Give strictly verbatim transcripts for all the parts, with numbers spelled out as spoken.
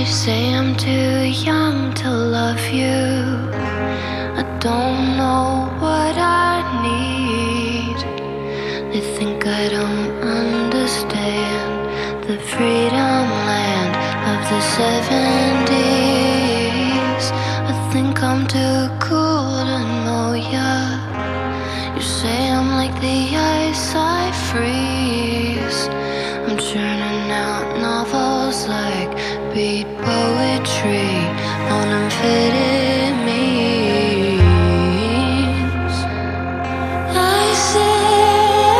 They say I'm too young to love you. I don't know what I need. They think I don't understand the freedom land of the seventies. I think I'm too cool to know ya. You say I'm like the ice I freeze. I'm churning out novels like beat poetry on amphetamines. I say,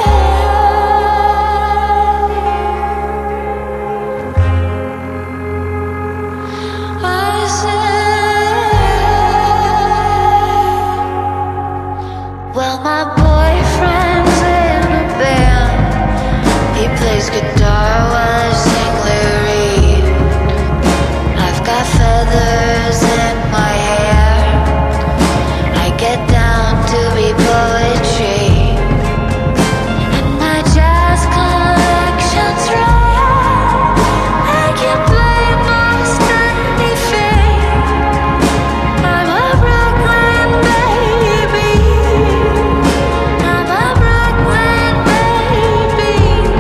I say, well, my boyfriend's in a band. He plays guitar while I sing lyric. I've got feathers in my hair. I get down to be poetry. And my jazz collection's rare. I can play most anything. I'm a Brooklyn baby. I'm a Brooklyn baby.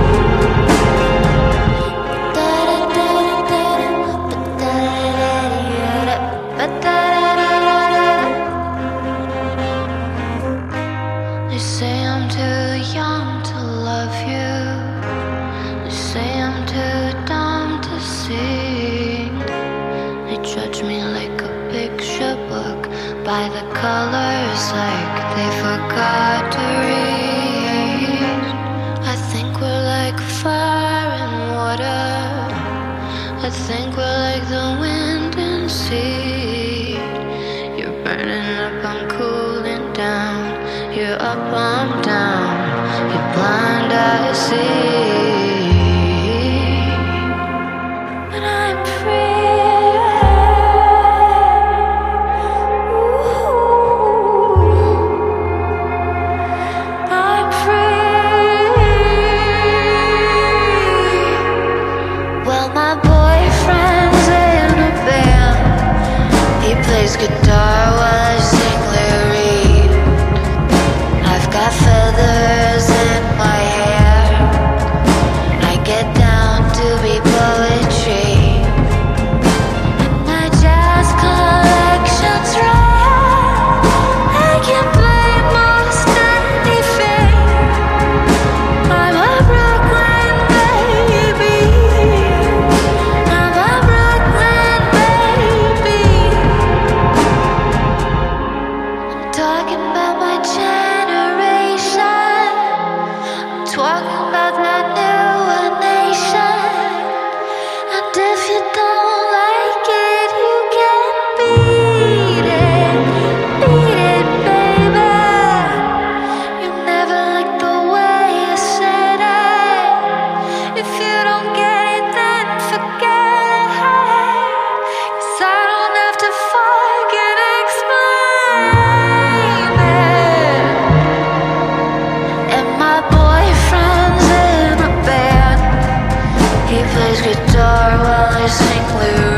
They say I'm too young to love you. They say I'm too dumb to sing. They judge me like a picture book by the colors, like they forgot to read. I think we're like fire and water. I think we're like the wind and sea. You're burning up, I'm cooling down. You're up, I'm down. You're blind, I see. But I'm free. Ooh, I'm free. Well, my boyfriend's in a band. He plays guitar while I sing lyric. I've got feathers in my hair. I get down to be poetry. And my jazz collection's rare. I can play most anything. I'm a Brooklyn baby. I'm a Brooklyn baby. I'm talking about my generation. I'm talking about that newer nation. And if you don't like it, you can beat it, beat it, baby. You never liked the way I said it. If you don't get it, then forget it. 'Cause I don't have to fucking explain it. And my boyfriend's in a band. He plays guitar while I sing lyrics.